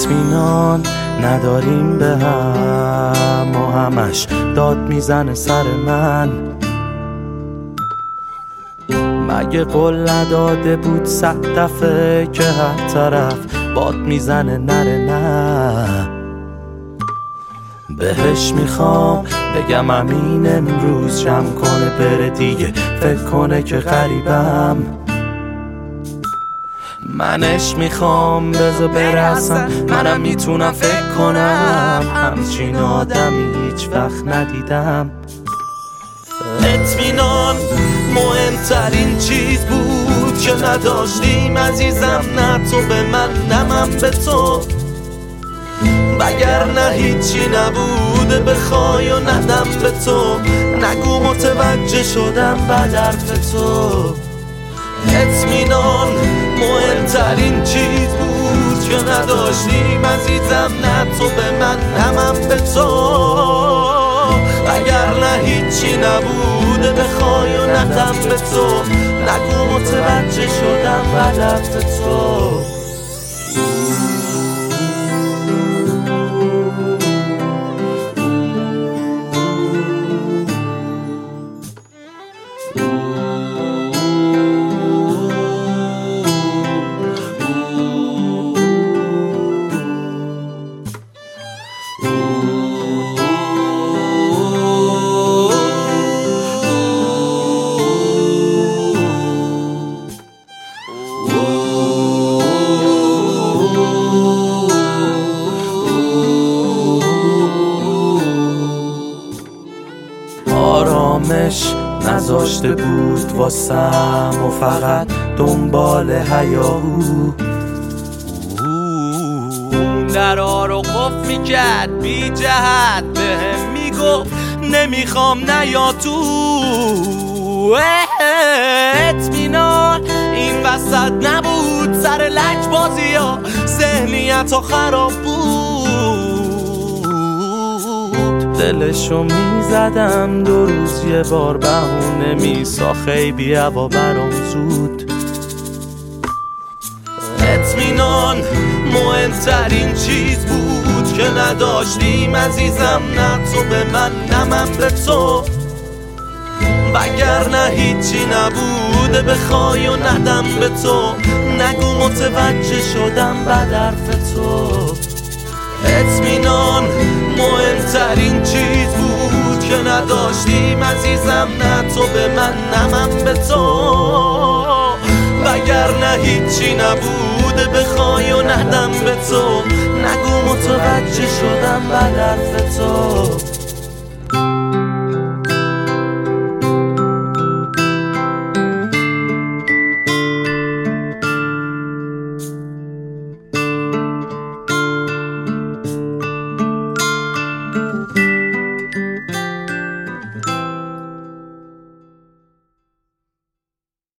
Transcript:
اطمینان نداریم به هم و همش داد میزنه سر من. مگه قول نداده بود 100 دفعه که هر طرف باد میزنه نره نه؟ بهش میخوام بگم امین امروز جمع کنه بره دیگه، فکر کنه که غریبم. منش میخوام بذار برسم، منم میتونم فکر کنم همچین آدمی هیچ وقت ندیدم. اطمینان مهمترین چیز بود که نداشتیم عزیزم، نه تو به من نه من به تو، وگرنه هیچی نبوده بخوای و ندم به تو. نگو متوجه شدم بعد حرف تو. اطمینان مهمترین چیز بود که نداشتیم عزیزم، نه تو به من نه من به تو، وگرنه هیچی نبوده بخوای و ندم به تو. نگو متوجه شدم بعد حرف تو. آرامش نذاشته بود واسم و فقط دنبال هیاهو درها رو قفل میکرد بی جهت بهم میگفت نمیخوام نیا تو. اطمینان این وسط نبود، سر لج بازی ها ذهنیت ها خراب بود. دلشو میزدم 2 روز یه بار بهونه میسا خیلی هوا برام زود. اطمینان مهمترین چیز بود که نداشتیم عزیزم، نه تو به من نه من به تو، وگرنه هیچی نبوده بخوای و ندم به تو. نگو متوجه شدم بعد حرف تو. اطمینان مهمترین چیز بود که نداشتیم عزیزم، نه تو به من نه من به تو، وگرنه هیچی نبوده بخوای و ندم به تو. نگو متوجه شدم بعد حرف